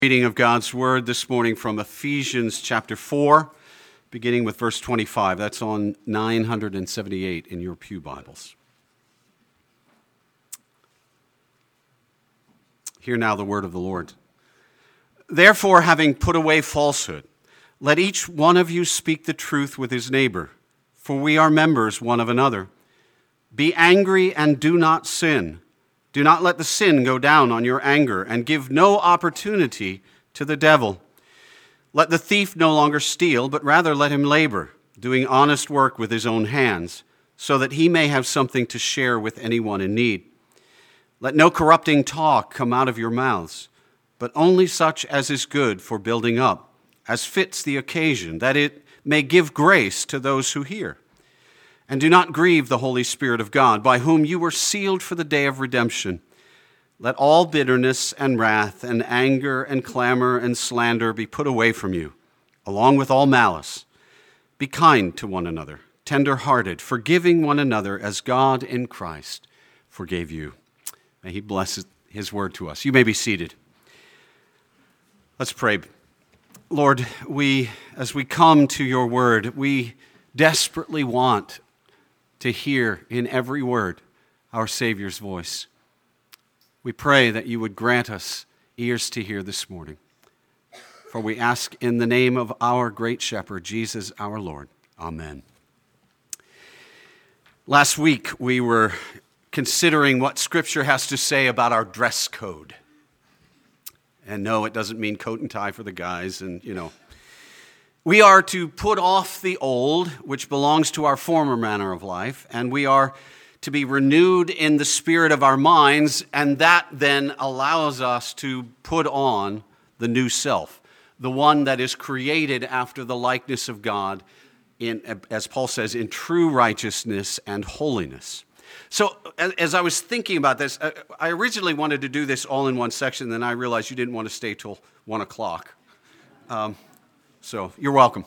Reading of God's Word this morning from Ephesians chapter 4, beginning with verse 25. That's on 978 in your pew Bibles. Hear now the word of the Lord. Therefore, having put away falsehood, let each one of you speak the truth with his neighbor, for we are members one of another. Be angry and do not sin. Do not let the sin go down on your anger, and give no opportunity to the devil. Let the thief no longer steal, but rather let him labor, doing honest work with his own hands, so that he may have something to share with anyone in need. Let no corrupting talk come out of your mouths, but only such as is good for building up, as fits the occasion, that it may give grace to those who hear. And do not grieve the Holy Spirit of God, by whom you were sealed for the day of redemption. Let all bitterness and wrath and anger and clamor and slander be put away from you, along with all malice. Be kind to one another, tender-hearted, forgiving one another as God in Christ forgave you. May he bless his word to us. You may be seated. Let's pray. Lord, as we come to your word, we desperately want to hear in every word our Savior's voice. We pray that you would grant us ears to hear this morning. For we ask in the name of our great shepherd, Jesus our Lord. Amen. Last week we were considering what Scripture has to say about our dress code. And no, it doesn't mean coat and tie for the guys and, We are to put off the old, which belongs to our former manner of life, and we are to be renewed in the spirit of our minds, and that then allows us to put on the new self, the one that is created after the likeness of God, as Paul says, in true righteousness and holiness. So as I was thinking about this, I originally wanted to do this all in one section, then I realized you didn't want to stay till 1 o'clock. So you're welcome.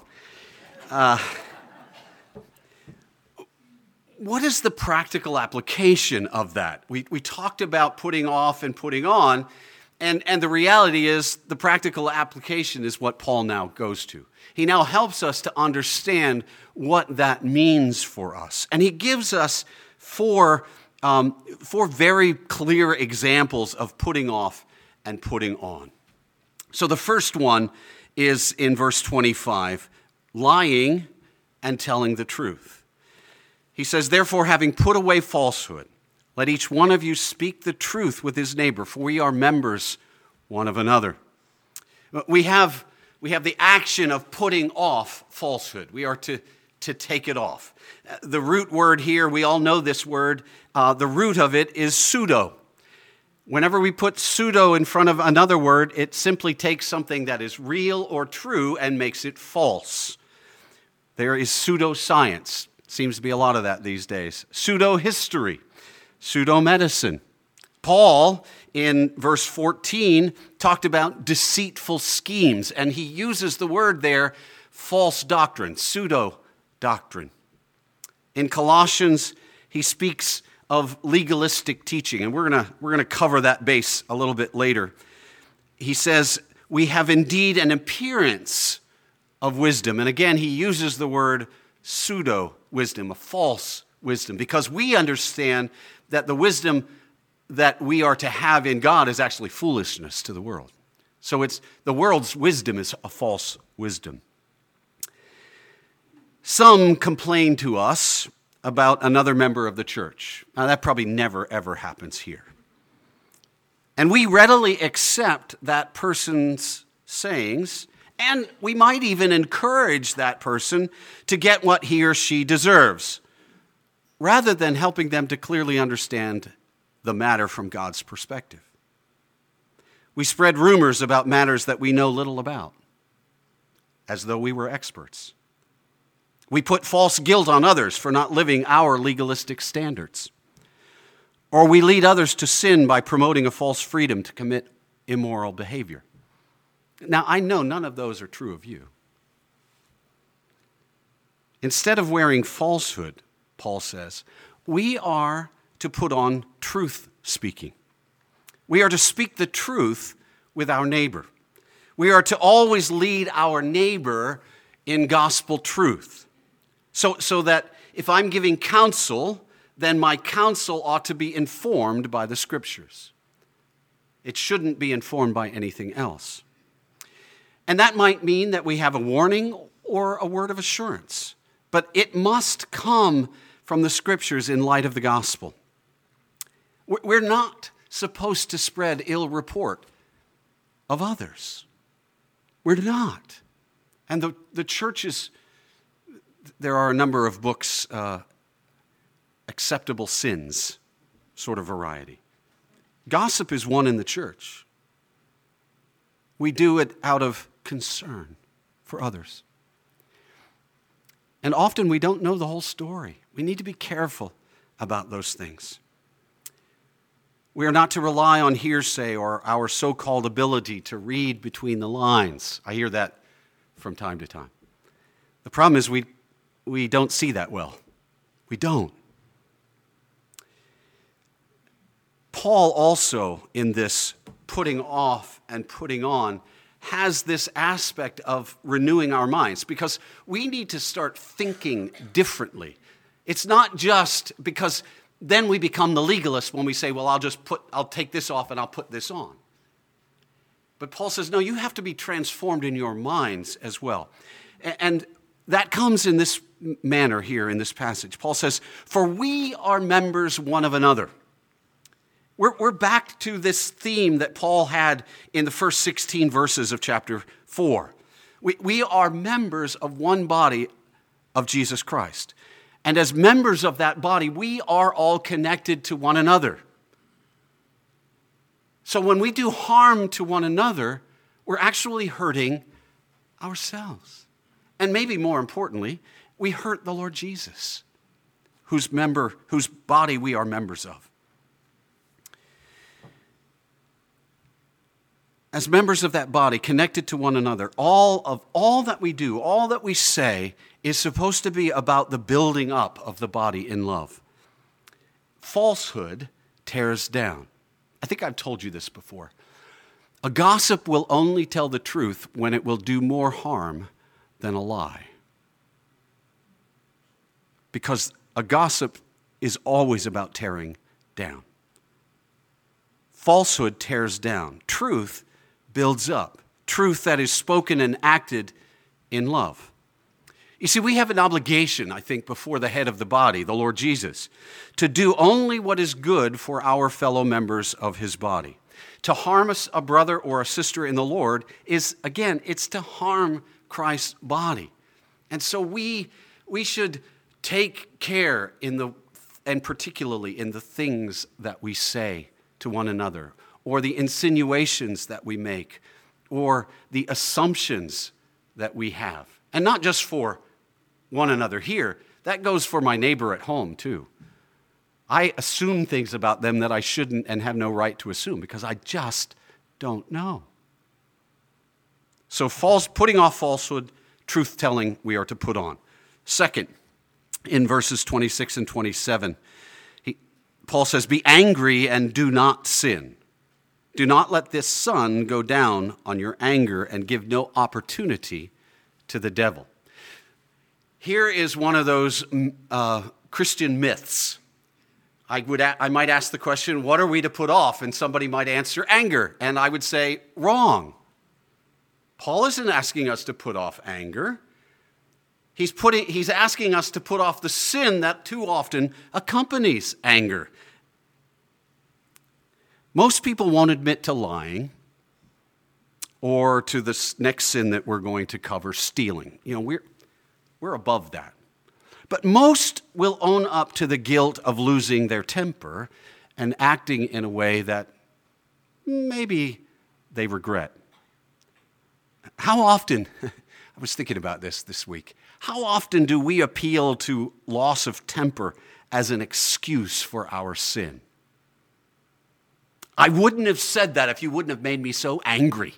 What is the practical application of that? We talked about putting off and putting on, and the reality is the practical application is what Paul now goes to. He now helps us to understand what that means for us. And he gives us four very clear examples of putting off and putting on. So the first one is in verse 25, lying and telling the truth. He says, therefore, having put away falsehood, let each one of you speak the truth with his neighbor, for we are members one of another. We have the action of putting off falsehood. We are to take it off. The root word here, we all know this word, the root of it is pseudo. Whenever we put pseudo in front of another word, it simply takes something that is real or true and makes it false. There is pseudoscience. Seems to be a lot of that these days. Pseudo-history, pseudo-medicine. Paul, in verse 14, talked about deceitful schemes, and he uses the word there, false doctrine, pseudo-doctrine. In Colossians, he speaks of legalistic teaching, and we're gonna cover that base a little bit later. He says, we have indeed an appearance of wisdom. And again, he uses the word pseudo-wisdom, a false wisdom, because we understand that the wisdom that we are to have in God is actually foolishness to the world. So the world's wisdom is a false wisdom. Some complain to us about another member of the church. Now, that probably never, ever happens here. And we readily accept that person's sayings, and we might even encourage that person to get what he or she deserves, rather than helping them to clearly understand the matter from God's perspective. We spread rumors about matters that we know little about, as though we were experts. We put false guilt on others for not living our legalistic standards. Or we lead others to sin by promoting a false freedom to commit immoral behavior. Now, I know none of those are true of you. Instead of wearing falsehood, Paul says, we are to put on truth speaking. We are to speak the truth with our neighbor. We are to always lead our neighbor in gospel truth. So that if I'm giving counsel, then my counsel ought to be informed by the Scriptures. It shouldn't be informed by anything else. And that might mean that we have a warning or a word of assurance. But it must come from the Scriptures in light of the gospel. We're not supposed to spread ill report of others. We're not. And the church is, there are a number of books, acceptable sins, sort of variety. Gossip is one in the church. We do it out of concern for others. And often we don't know the whole story. We need to be careful about those things. We are not to rely on hearsay or our so-called ability to read between the lines. I hear that from time to time. The problem is we don't see that well. We don't. Paul also, in this putting off and putting on, has this aspect of renewing our minds, because we need to start thinking differently. It's not just because then we become the legalist when we say, well, I'll take this off and I'll put this on. But Paul says, no, you have to be transformed in your minds as well. And that comes in this manner here in this passage. Paul says, for we are members one of another. We're back to this theme that Paul had in the first 16 verses of chapter 4. We are members of one body of Jesus Christ. And as members of that body, we are all connected to one another. So when we do harm to one another, we're actually hurting ourselves. And maybe more importantly, we hurt the Lord Jesus, whose body we are members of. As members of that body, connected to one another, all that we do, all that we say is supposed to be about the building up of the body in love. Falsehood tears down. I think I've told you this before. A gossip will only tell the truth when it will do more harm than a lie. Because a gossip is always about tearing down. Falsehood tears down. Truth builds up. Truth that is spoken and acted in love. You see, we have an obligation, I think, before the head of the body, the Lord Jesus, to do only what is good for our fellow members of his body. To harm a brother or a sister in the Lord is, again, it's to harm Christ's body. And so we should take care and particularly in the things that we say to one another, or the insinuations that we make, or the assumptions that we have. And not just for one another here, that goes for my neighbor at home too. I assume things about them that I shouldn't and have no right to assume because I just don't know. So putting off falsehood, truth-telling we are to put on. Second, in verses 26 and 27, Paul says, be angry and do not sin. Do not let this sun go down on your anger and give no opportunity to the devil. Here is one of those Christian myths. I might ask the question, what are we to put off? And somebody might answer anger. And I would say, wrong. Paul isn't asking us to put off anger. He's asking us to put off the sin that too often accompanies anger. Most people won't admit to lying or to the next sin that we're going to cover, stealing. You know, we're above that. But most will own up to the guilt of losing their temper and acting in a way that maybe they regret. How often, I was thinking about this week, how often do we appeal to loss of temper as an excuse for our sin? I wouldn't have said that if you wouldn't have made me so angry.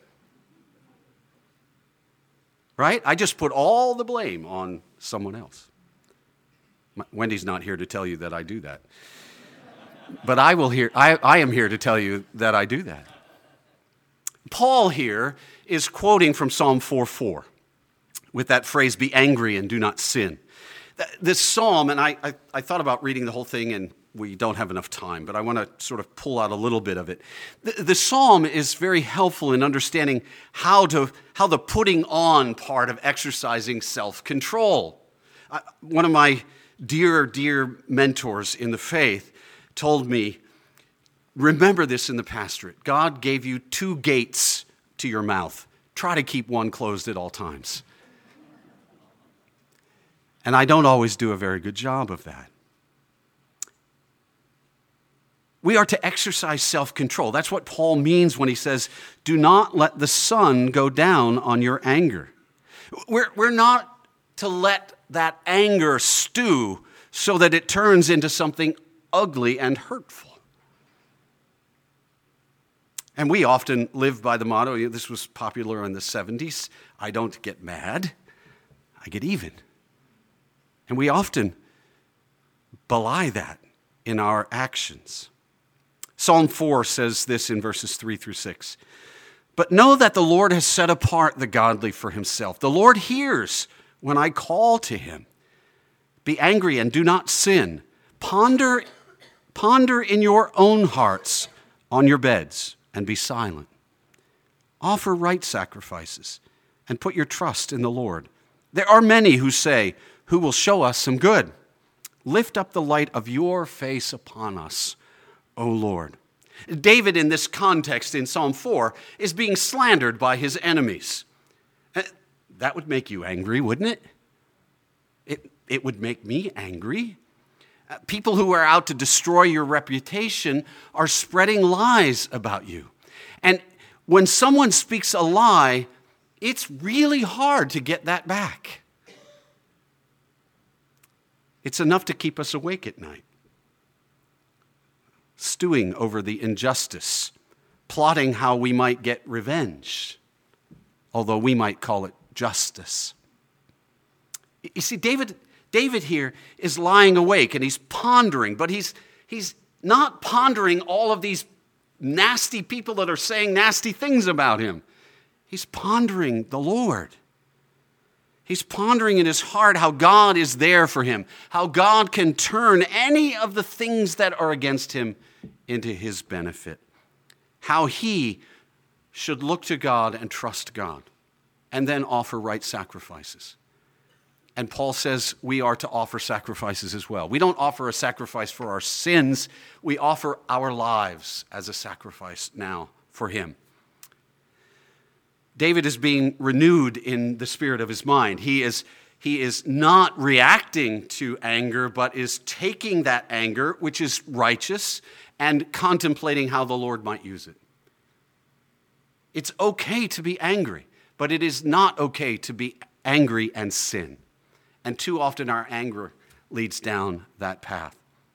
Right? I just put all the blame on someone else. Wendy's not here to tell you that I do that. But I am here to tell you that I do that. Paul here is quoting from Psalm 4:4 with that phrase, be angry and do not sin. This psalm, and I thought about reading the whole thing, and we don't have enough time, but I want to sort of pull out a little bit of it. The psalm is very helpful in understanding how the putting on part of exercising self-control. One of my dear mentors in the faith told me, remember this in the pastorate. God gave you 2 gates to your mouth. Try to keep one closed at all times. And I don't always do a very good job of that. We are to exercise self-control. That's what Paul means when he says, do not let the sun go down on your anger. We're not to let that anger stew so that it turns into something ugly and hurtful. And we often live by the motto, this was popular in the 70s, I don't get mad, I get even. And we often belie that in our actions. Psalm 4 says this in verses 3-6. But know that the Lord has set apart the godly for himself. The Lord hears when I call to him. Be angry and do not sin. Ponder in your own hearts on your beds and be silent. Offer right sacrifices and put your trust in the Lord. There are many who say, who will show us some good. Lift up the light of your face upon us, O Lord. David, in this context in Psalm 4, is being slandered by his enemies. That would make you angry, wouldn't it? It would make me angry. People who are out to destroy your reputation are spreading lies about you. And when someone speaks a lie, it's really hard to get that back. It's enough to keep us awake at night, stewing over the injustice, plotting how we might get revenge, although we might call it justice. You see, David here is lying awake and he's pondering, but he's not pondering all of these nasty people that are saying nasty things about him. He's pondering the Lord. He's pondering in his heart how God is there for him, how God can turn any of the things that are against him into his benefit, how he should look to God and trust God, and then offer right sacrifices. And Paul says we are to offer sacrifices as well. We don't offer a sacrifice for our sins. We offer our lives as a sacrifice now for him. David is being renewed in the spirit of his mind. He is not reacting to anger, but is taking that anger, which is righteous, and contemplating how the Lord might use it. It's okay to be angry, but it is not okay to be angry and sin. And too often our anger leads down that path.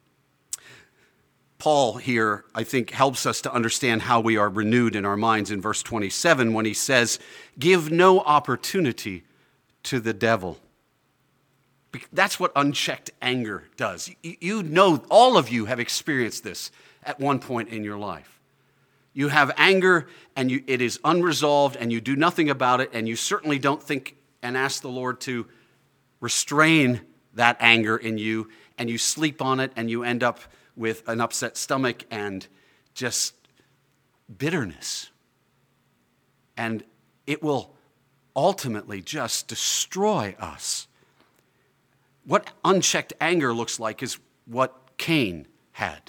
Paul here, I think, helps us to understand how we are renewed in our minds in verse 27 when he says, give no opportunity to the devil. That's what unchecked anger does. You know, all of you have experienced this at one point in your life. You have anger and it is unresolved and you do nothing about it, and you certainly don't think and ask the Lord to restrain that anger in you, and you sleep on it and you end up with an upset stomach and just bitterness. And it will ultimately just destroy us. What unchecked anger looks like is what Cain had.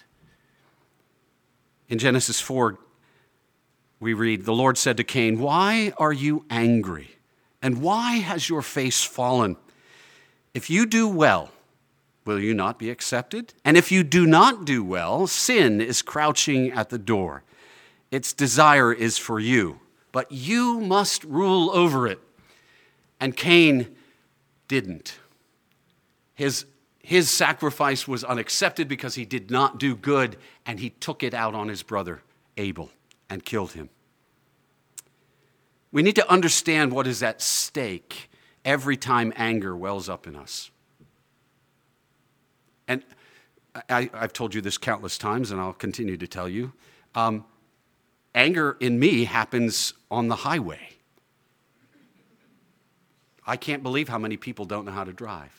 In Genesis 4, we read, the Lord said to Cain, why are you angry? And why has your face fallen? If you do well, will you not be accepted? And if you do not do well, sin is crouching at the door. Its desire is for you, but you must rule over it. And Cain didn't. His sacrifice was unaccepted because he did not do good, and he took it out on his brother Abel and killed him. We need to understand what is at stake every time anger wells up in us. And I've told you this countless times, and I'll continue to tell you. anger in me happens on the highway. I can't believe how many people don't know how to drive.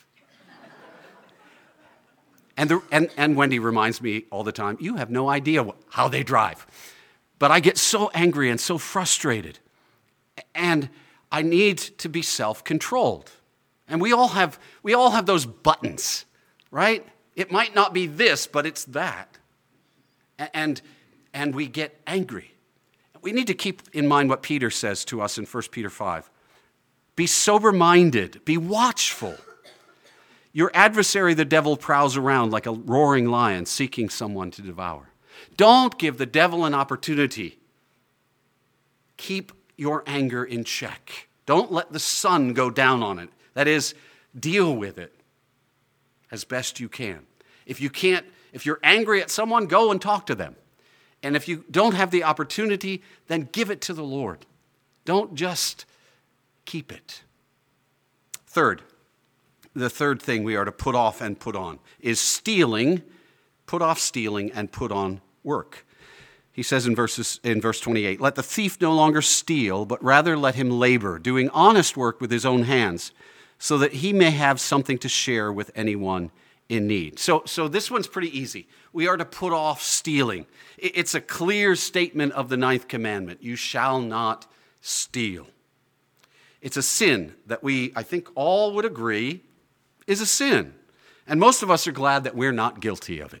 And Wendy reminds me all the time, you have no idea how they drive. But I get so angry and so frustrated. And I need to be self-controlled. And we all have those buttons, right? It might not be this, but it's that. And we get angry. We need to keep in mind what Peter says to us in 1 Peter 5. Be sober-minded, be watchful. Your adversary, the devil, prowls around like a roaring lion seeking someone to devour. Don't give the devil an opportunity. Keep your anger in check. Don't let the sun go down on it. That is, deal with it as best you can. If you're angry at someone, go and talk to them. And if you don't have the opportunity, then give it to the Lord. Don't just keep it. Third, the third thing we are to put off and put on is stealing. Put off stealing and put on work. He says in verse 28, let the thief no longer steal, but rather let him labor, doing honest work with his own hands, so that he may have something to share with anyone in need. So this one's pretty easy. We are to put off stealing. It's a clear statement of the 9th commandment. You shall not steal. It's a sin that I think all would agree is a sin. And most of us are glad that we're not guilty of it.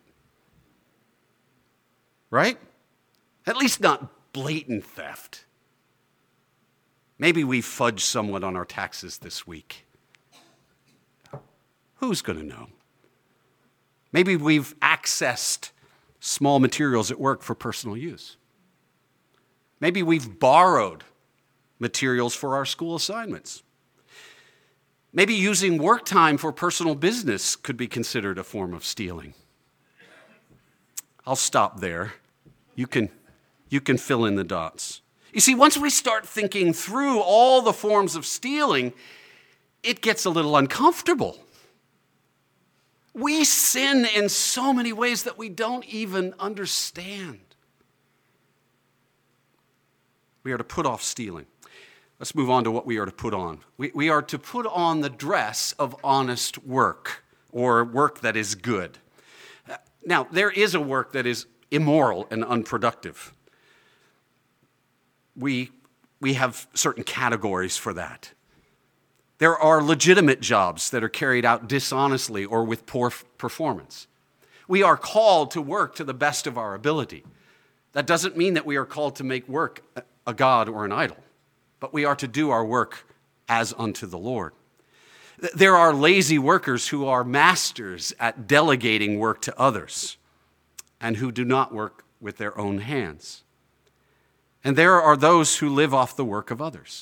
Right? At least not blatant theft. Maybe we fudged someone on our taxes this week. Who's going to know? Maybe we've accessed small materials at work for personal use. Maybe we've borrowed materials for our school assignments. Maybe using work time for personal business could be considered a form of stealing. I'll stop there. You can fill in the dots. You see, once we start thinking through all the forms of stealing, it gets a little uncomfortable. We sin in so many ways that we don't even understand. We are to put off stealing. Let's move on to what we are to put on. We are to put on the dress of honest work, or work that is good. Now, there is a work that is immoral and unproductive. We have certain categories for that. There are legitimate jobs that are carried out dishonestly or with poor performance. We are called to work to the best of our ability. That doesn't mean that we are called to make work a god or an idol, but we are to do our work as unto the Lord. There are lazy workers who are masters at delegating work to others and who do not work with their own hands. And there are those who live off the work of others.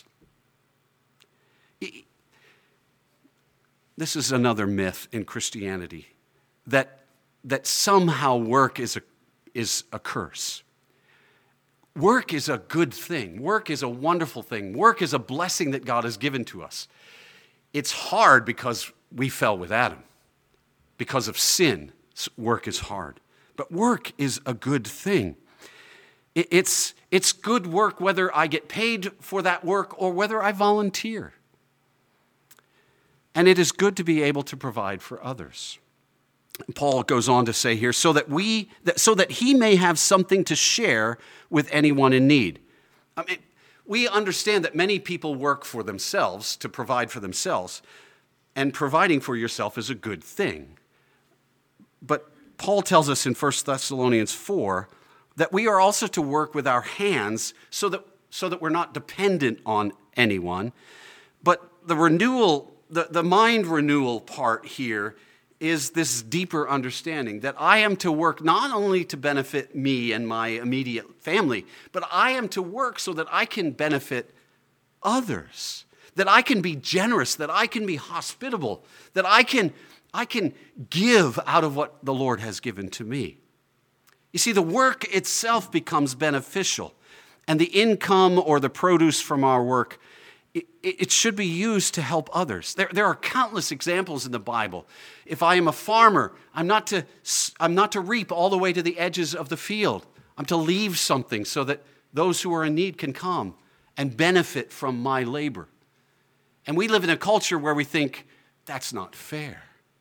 This is another myth in Christianity, that somehow work is a curse. Work is a good thing. Work is a wonderful thing. Work is a blessing that God has given to us. It's hard because we fell with Adam. Because of sin, work is hard. But work is a good thing. It's good work whether I get paid for that work or whether I volunteer. And it is good to be able to provide for others. Paul goes on to say here, so that he may have something to share with anyone in need. I mean, we understand that many people work for themselves, to provide for themselves, and providing for yourself is a good thing. But Paul tells us in 1 Thessalonians 4 that we are also to work with our hands so that we're not dependent on anyone. But the mind renewal part here is this deeper understanding that I am to work not only to benefit me and my immediate family, but I am to work so that I can benefit others, that I can be generous, that I can be hospitable, that I can give out of what the Lord has given to me. You see, the work itself becomes beneficial, and the income or the produce from our work, it should be used to help others. There are countless examples in the Bible. If I am a farmer, I'm not to reap all the way to the edges of the field. I'm to leave something so that those who are in need can come and benefit from my labor. And we live in a culture where we think, that's not fair.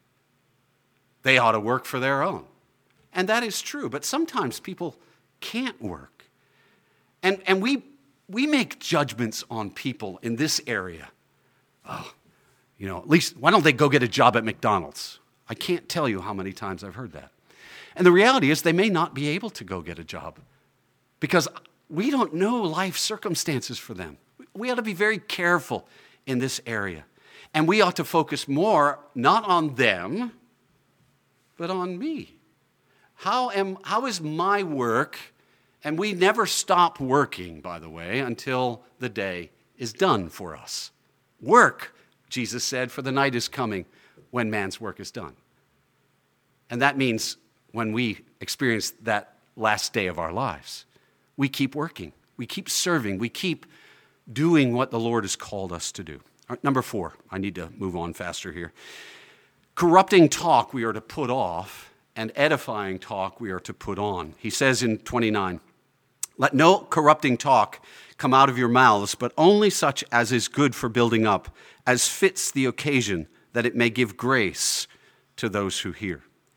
They ought to work for their own. And that is true, but sometimes people can't work. And we make judgments on people in this area. Oh, at least, why don't they go get a job at McDonald's? I can't tell you how many times I've heard that. And the reality is they may not be able to go get a job because we don't know life circumstances for them. We ought to be very careful in this area. And we ought to focus more, not on them, but on me. How is my work, and we never stop working, by the way, until the day is done for us. Work, Jesus said, for the night is coming when man's work is done. And that means when we experience that last day of our lives, we keep working, we keep serving, we keep doing what the Lord has called us to do. All right, number 4, I need to move on faster here. Corrupting talk we are to put off, and edifying talk we are to put on. He says in 29, let no corrupting talk come out of your mouths, but only such as is good for building up, as fits the occasion, that it may give grace to those who hear.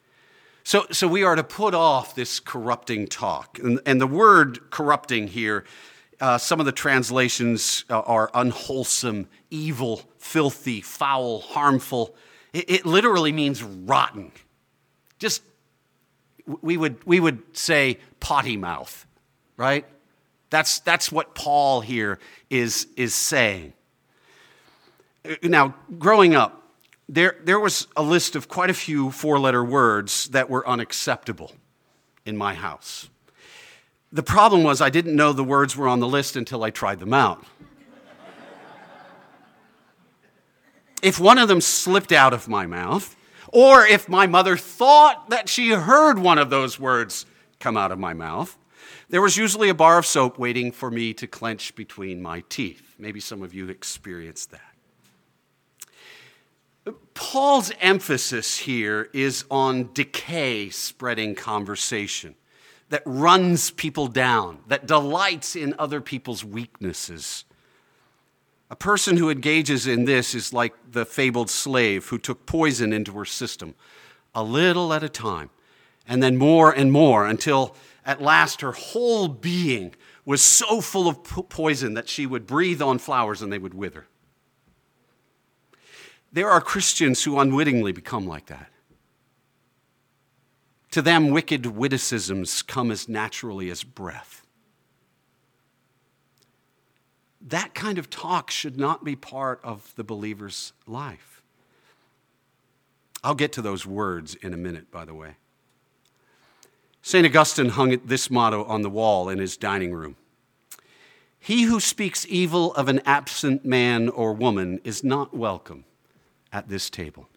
So we are to put off this corrupting talk. And the word corrupting here, some of the translations are unwholesome, evil, filthy, foul, harmful. It literally means rotten. Just, we would say potty mouth, right? That's what Paul here is saying. Now, growing up, there was a list of quite a few 4-letter words that were unacceptable in my house. The problem was I didn't know the words were on the list until I tried them out. If one of them slipped out of my mouth, or if my mother thought that she heard one of those words come out of my mouth, there was usually a bar of soap waiting for me to clench between my teeth. Maybe some of you experienced that. Paul's emphasis here is on decay spreading conversation that runs people down, that delights in other people's weaknesses. A person who engages in this is like the fabled slave who took poison into her system, a little at a time, and then more and more, until at last her whole being was so full of poison that she would breathe on flowers and they would wither. There are Christians who unwittingly become like that. To them, wicked witticisms come as naturally as breath. That kind of talk should not be part of the believer's life. I'll get to those words in a minute, by the way. St. Augustine hung this motto on the wall in his dining room. He who speaks evil of an absent man or woman is not welcome at this table.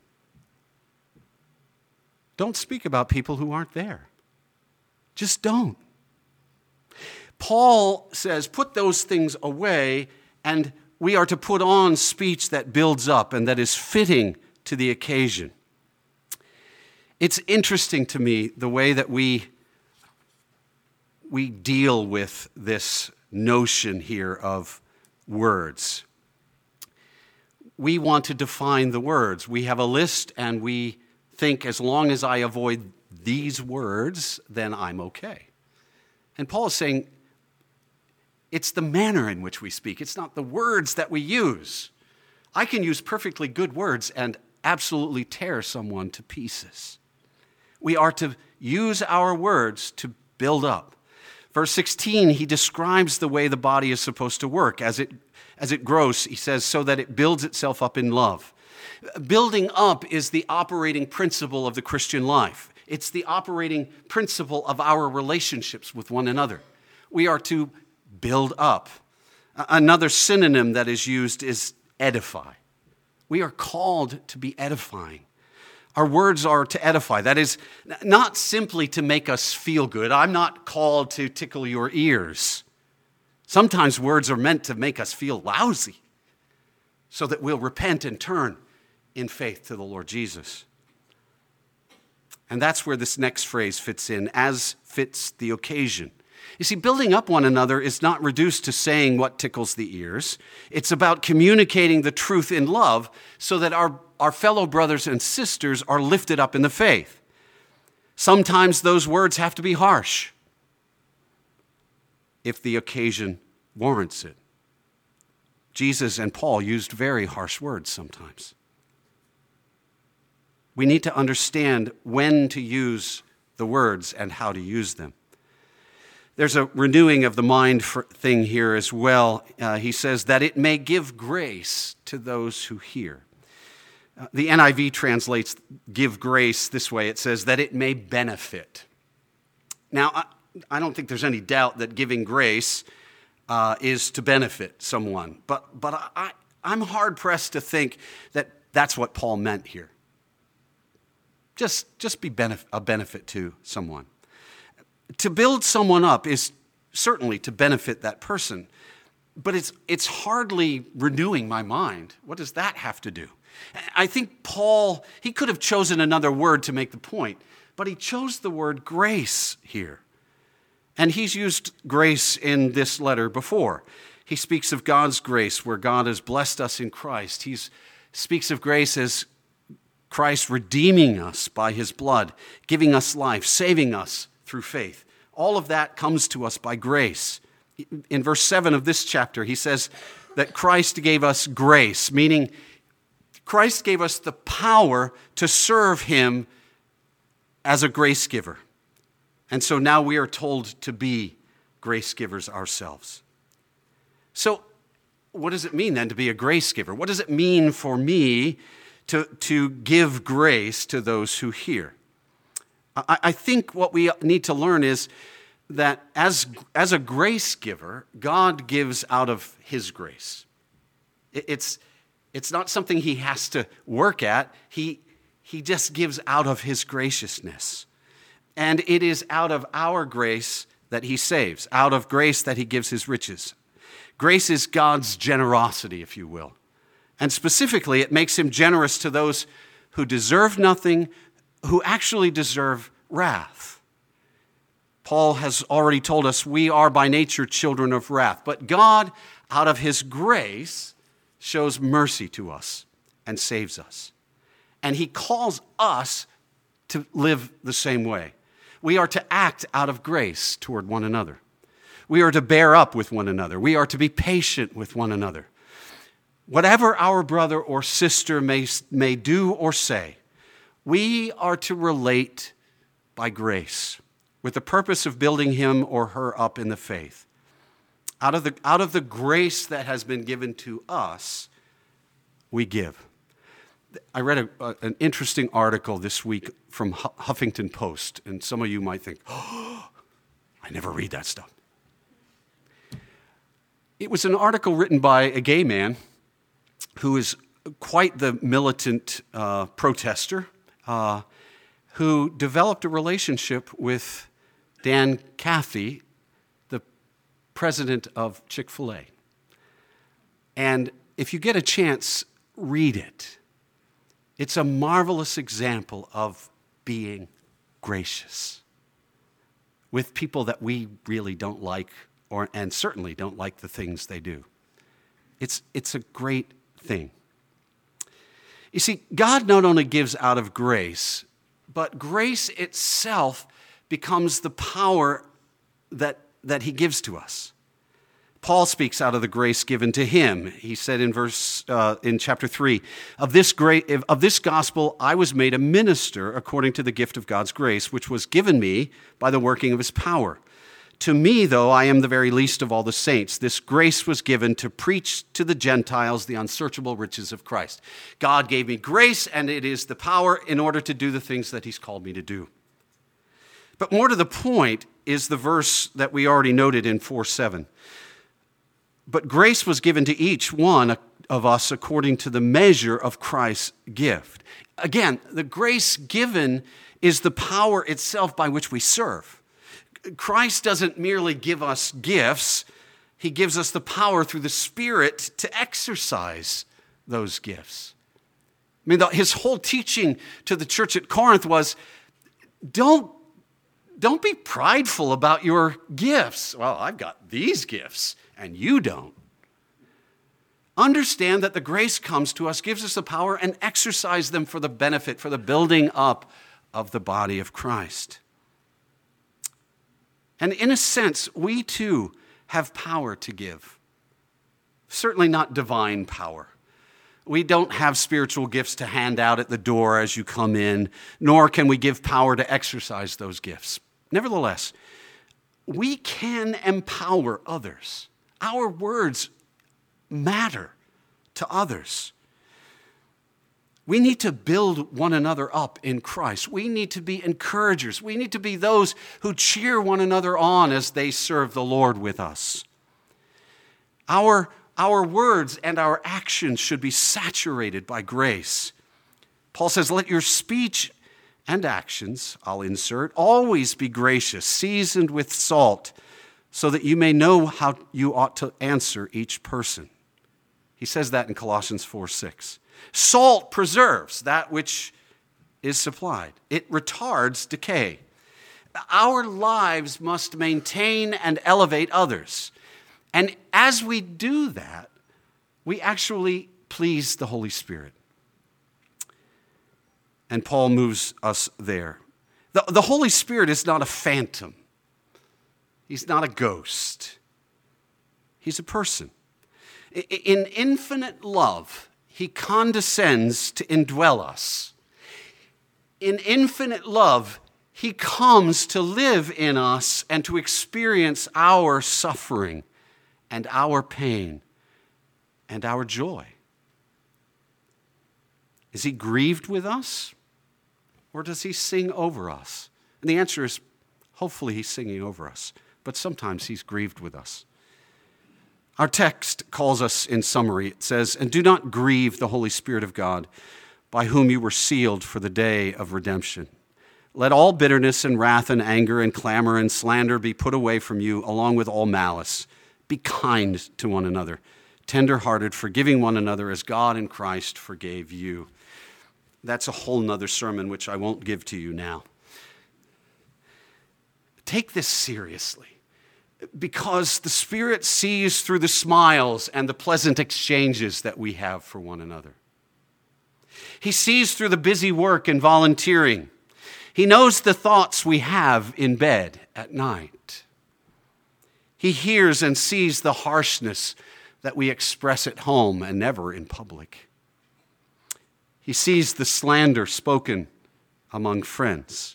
Don't speak about people who aren't there. Just don't. Paul says, put those things away, and we are to put on speech that builds up and that is fitting to the occasion. It's interesting to me the way that we deal with this notion here of words. We want to define the words. We have a list and we think as long as I avoid these words, then I'm okay. And Paul is saying it's the manner in which we speak. It's not the words that we use. I can use perfectly good words and absolutely tear someone to pieces. We are to use our words to build up. Verse 16, he describes the way the body is supposed to work. As it grows, he says, so that it builds itself up in love. Building up is the operating principle of the Christian life. It's the operating principle of our relationships with one another. We are to build up. Another synonym that is used is edify. We are called to be edifying. Our words are to edify. That is not simply to make us feel good. I'm not called to tickle your ears. Sometimes words are meant to make us feel lousy so that we'll repent and turn in faith to the Lord Jesus. And that's where this next phrase fits in, as fits the occasion. You see, building up one another is not reduced to saying what tickles the ears. It's about communicating the truth in love so that our fellow brothers and sisters are lifted up in the faith. Sometimes those words have to be harsh if the occasion warrants it. Jesus and Paul used very harsh words sometimes. We need to understand when to use the words and how to use them. There's a renewing of the mind thing here as well. He says that it may give grace to those who hear. The NIV translates give grace this way. It says that it may benefit. Now, I don't think there's any doubt that giving grace is to benefit someone. But I'm hard-pressed to think that that's what Paul meant here. Just be a benefit to someone. To build someone up is certainly to benefit that person. But it's hardly renewing my mind. What does that have to do? I think Paul, he could have chosen another word to make the point, but he chose the word grace here. And he's used grace in this letter before. He speaks of God's grace, where God has blessed us in Christ. He speaks of grace as Christ redeeming us by his blood, giving us life, saving us through faith. All of that comes to us by grace. In verse 7 of this chapter, he says that Christ gave us grace, meaning Christ gave us the power to serve him as a grace giver. And so now we are told to be grace givers ourselves. So what does it mean then to be a grace giver? What does it mean for me to give grace to those who hear? I think what we need to learn is that as a grace giver, God gives out of his grace. It's not something he has to work at. He just gives out of his graciousness. And it is out of our grace that he saves, out of grace that he gives his riches. Grace is God's generosity, if you will. And specifically, it makes him generous to those who deserve nothing, who actually deserve wrath. Paul has already told us we are by nature children of wrath. But God, out of his grace, shows mercy to us and saves us. And he calls us to live the same way. We are to act out of grace toward one another. We are to bear up with one another. We are to be patient with one another. Whatever our brother or sister may do or say, we are to relate by grace with the purpose of building him or her up in the faith. Out of the grace that has been given to us, we give. I read an interesting article this week from Huffington Post, and some of you might think, oh, I never read that stuff. It was an article written by a gay man who is quite the militant protester, who developed a relationship with Dan Cathy, the president of Chick-fil-A. And if you get a chance, read it. It's a marvelous example of being gracious with people that we really don't like, and certainly don't like the things they do. It's a great thing. You see, God not only gives out of grace, but grace itself becomes the power that he gives to us. Paul speaks out of the grace given to him. He said in chapter 3, of this gospel I was made a minister according to the gift of God's grace, which was given me by the working of his power. To me, though I am the very least of all the saints, this grace was given to preach to the Gentiles the unsearchable riches of Christ. God gave me grace, and it is the power in order to do the things that he's called me to do. But more to the point is the verse that we already noted in 4:7. But grace was given to each one of us according to the measure of Christ's gift. Again, the grace given is the power itself by which we serve. Christ doesn't merely give us gifts. He gives us the power through the Spirit to exercise those gifts. I mean, his whole teaching to the church at Corinth was, don't Don't be prideful about your gifts. Well, I've got these gifts, and you don't. Understand that the grace comes to us, gives us the power, and exercise them for the benefit, for the building up of the body of Christ. And in a sense, we too have power to give. Certainly not divine power. We don't have spiritual gifts to hand out at the door as you come in, nor can we give power to exercise those gifts. Nevertheless, we can empower others. Our words matter to others. We need to build one another up in Christ. We need to be encouragers. We need to be those who cheer one another on as they serve the Lord with us. Our words and our actions should be saturated by grace. Paul says, let your speech and actions, I'll insert, always be gracious, seasoned with salt, so that you may know how you ought to answer each person. He says that in Colossians 4:6. Salt preserves that which is supplied. It retards decay. Our lives must maintain and elevate others. And as we do that, we actually please the Holy Spirit. And Paul moves us there. The Holy Spirit is not a phantom. He's not a ghost. He's a person. In infinite love, he condescends to indwell us. In infinite love, he comes to live in us and to experience our suffering and our pain and our joy. Is he grieved with us? Or does he sing over us? And the answer is, hopefully he's singing over us. But sometimes he's grieved with us. Our text calls us, in summary, it says, and do not grieve the Holy Spirit of God, by whom you were sealed for the day of redemption. Let all bitterness and wrath and anger and clamor and slander be put away from you, along with all malice. Be kind to one another, tender-hearted, forgiving one another as God in Christ forgave you. That's a whole nother sermon, which I won't give to you now. Take this seriously, because the Spirit sees through the smiles and the pleasant exchanges that we have for one another. He sees through the busy work and volunteering. He knows the thoughts we have in bed at night. He hears and sees the harshness that we express at home and never in public. He sees the slander spoken among friends.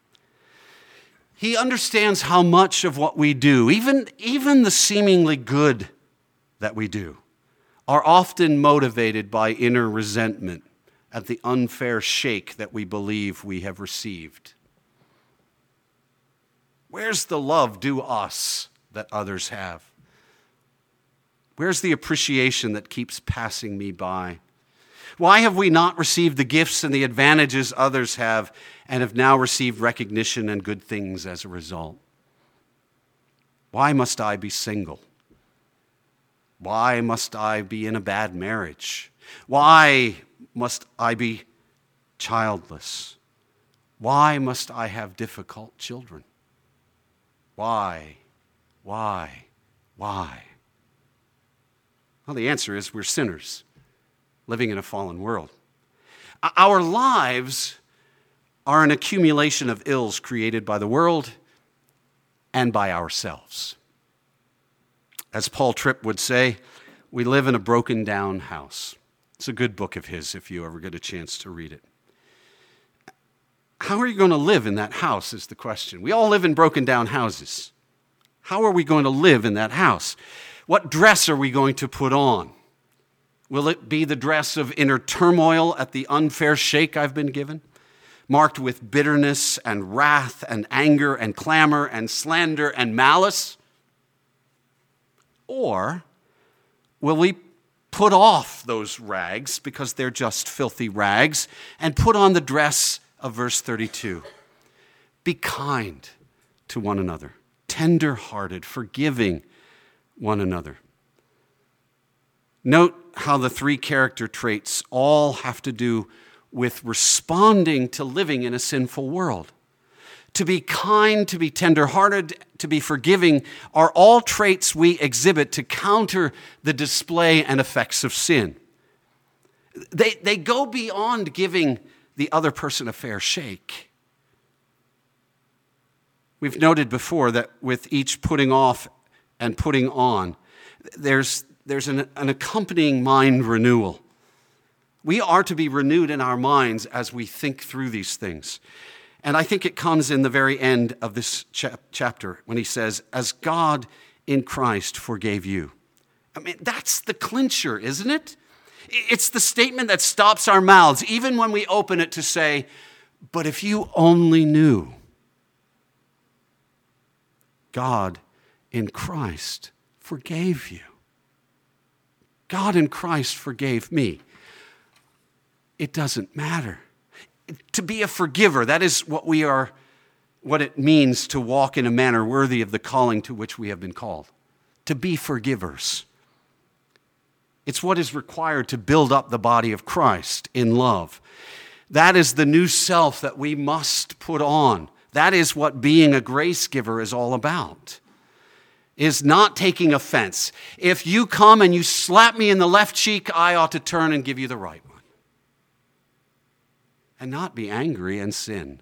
He understands how much of what we do, even the seemingly good that we do, are often motivated by inner resentment at the unfair shake that we believe we have received. Where's the love due us that others have? Where's the appreciation that keeps passing me by? Why have we not received the gifts and the advantages others have and have now received recognition and good things as a result? Why must I be single? Why must I be in a bad marriage? Why must I be childless? Why must I have difficult children? Why? Well, the answer is we're sinners living in a fallen world. Our lives are an accumulation of ills created by the world and by ourselves. As Paul Tripp would say, we live in a broken down house. It's a good book of his if you ever get a chance to read it. How are you going to live in that house is the question. We all live in broken down houses. How are we going to live in that house? What dress are we going to put on? Will it be the dress of inner turmoil at the unfair shake I've been given, marked with bitterness and wrath and anger and clamor and slander and malice? Or will we put off those rags because they're just filthy rags and put on the dress of verse 32? Be kind to one another, tender-hearted, forgiving one another. Note how the three character traits all have to do with responding to living in a sinful world, to be kind, to be tenderhearted, to be forgiving are all traits we exhibit to counter the display and effects of sin. They go beyond giving the other person a fair shake. We've noted before that with each putting off and putting on, there's an accompanying mind renewal. We are to be renewed in our minds as we think through these things. And I think it comes in the very end of this chapter when he says, as God in Christ forgave you. I mean, that's the clincher, isn't it? It's the statement that stops our mouths, even when we open it to say, but if you only knew, God in Christ forgave you. God in Christ forgave me. It doesn't matter. To be a forgiver, that is what it means to walk in a manner worthy of the calling to which we have been called. To be forgivers. It's what is required to build up the body of Christ in love. That is the new self that we must put on. That is what being a grace giver is all about. Is not taking offense. If you come and you slap me in the left cheek, I ought to turn and give you the right one. And not be angry and sin.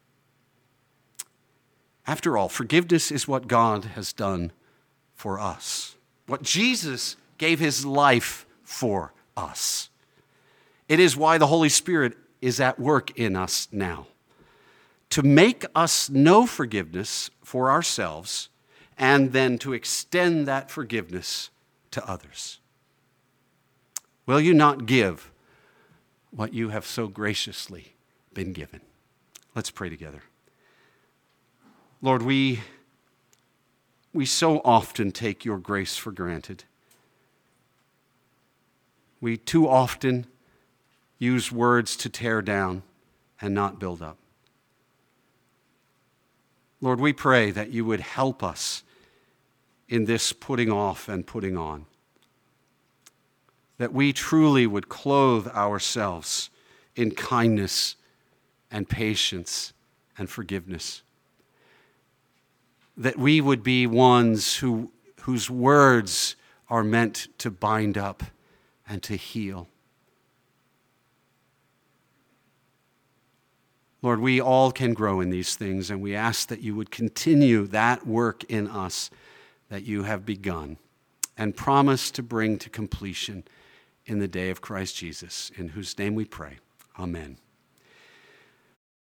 After all, forgiveness is what God has done for us. What Jesus gave his life for us. It is why the Holy Spirit is at work in us now. To make us know forgiveness for ourselves and then to extend that forgiveness to others. Will you not give what you have so graciously been given? Let's pray together. Lord, we so often take your grace for granted. We too often use words to tear down and not build up. Lord, we pray that you would help us in this putting off and putting on. That we truly would clothe ourselves in kindness and patience and forgiveness. That we would be ones whose words are meant to bind up and to heal. Lord, we all can grow in these things, and we ask that you would continue that work in us that you have begun and promise to bring to completion in the day of Christ Jesus, in whose name we pray. Amen.